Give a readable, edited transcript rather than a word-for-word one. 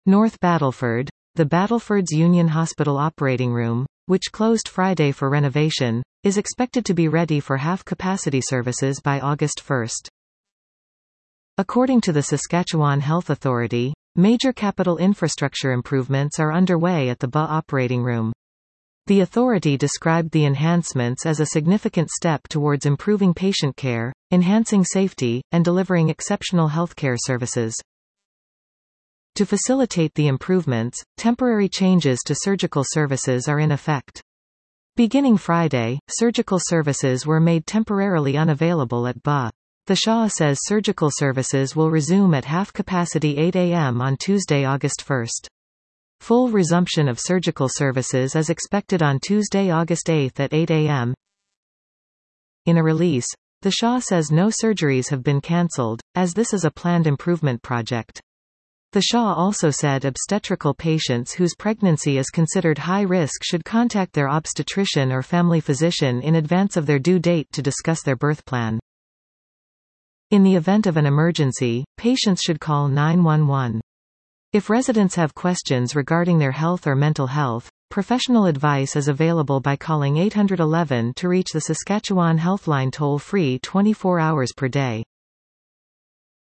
North Battleford. The Battleford's Union Hospital operating room, which closed Friday for renovation, is expected to be ready for half-capacity services by August 1. According to the Saskatchewan Health Authority, major capital infrastructure improvements are underway at the BA operating room. The authority described the enhancements as a significant step towards improving patient care, enhancing safety, and delivering exceptional healthcare services. To facilitate the improvements, temporary changes to surgical services are in effect. Beginning Friday, surgical services were made temporarily unavailable at BA. The SHA says surgical services will resume at half-capacity 8 a.m. on Tuesday, August 1. Full resumption of surgical services is expected on Tuesday, August 8 at 8 a.m. In a release, the SHA says no surgeries have been cancelled, as this is a planned improvement project. The SHA also said obstetrical patients whose pregnancy is considered high risk should contact their obstetrician or family physician in advance of their due date to discuss their birth plan. In the event of an emergency, patients should call 911. If residents have questions regarding their health or mental health, professional advice is available by calling 811 to reach the Saskatchewan Healthline toll-free 24 hours per day.